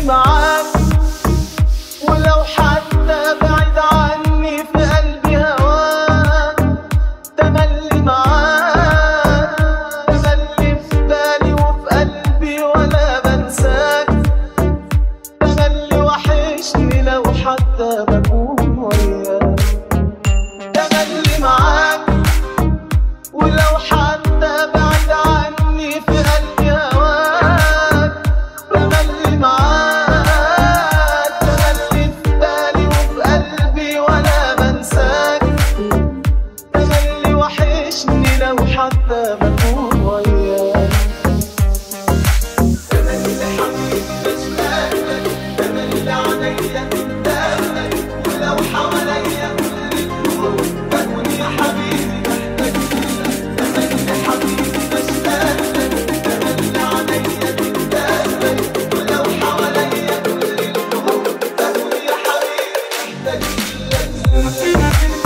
معاك، ولو حتى بعيد عني في قلبي هواك. تملي معاك، تملي في بالي وفي قلبي ولا بنساك. تملي وحشني لو حتى بكون وياك. تملي معاك، ولو حتى بعيد عني في قلبي هواك. تملي معاك، تملي في بالي وفي قلبي ولا بنساك. تملي وحشني لو حتى بكون وياك. تملي حبيبي بشتاق لك، تملي عليا تندهلك، ولو حواليا كل الكون بكون يا حبيبي محتاج لك. تملي حبيبي بشتاق لك، تملي عليا تندهلك، ولو حواليا كل الكون بكون يا حبيبي محتاج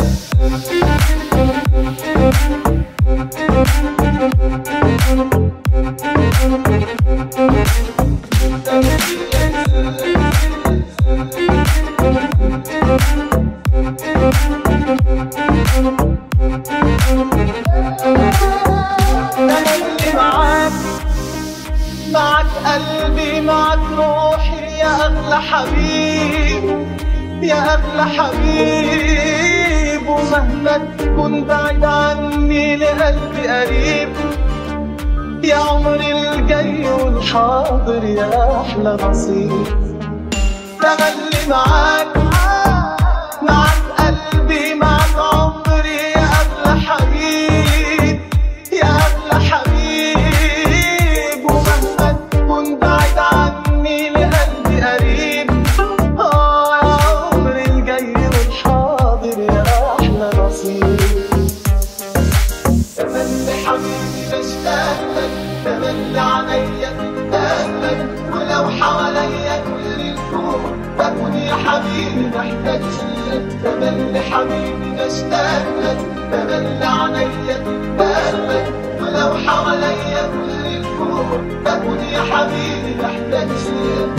تملي معاك، معك قلبي معك روحي يا أغلى حبيب، يا أغلى حبيب. ومهما تكون بعيد عني لقلبي قريب، يا عمري الجاي والحاضر يا أحلى نصيب. تملي معاك، معك قلبي معك عمري يا أغلى حبيب، يا أغلى حبيب. ومهما تكون بعيد عني لقلبي قريب، يا عمري الجاي والحاضر يا أحلى نصيب. تملي حبيبي بشتاق لك، تملي عليا تندهلك، ولو حواليا كل الكون بكون يا حبيبي محتاج لك. تملي حبيبي بشتاق لك، تملي عليا تندهلك، ولو حواليا كل الكون بكون يا حبيبي محتاج لك.